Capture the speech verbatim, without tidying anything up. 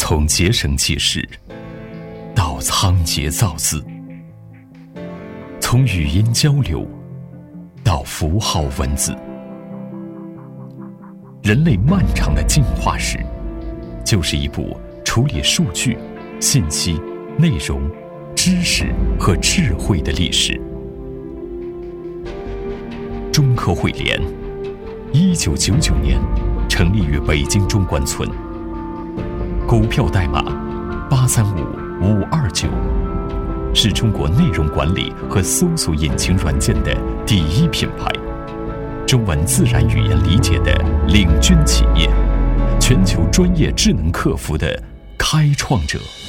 从结绳记事到仓颉造字，从语音交流到符号文字，人类漫长的进化史，就是一部处理数据、信息、内容、知识和智慧的历史。中科汇联，一九九九年成立于北京中关村，股票代码八三五五二九，是中国内容管理和搜索引擎软件的第一品牌，中文自然语言理解的领军企业，全球专业智能客服的开创者。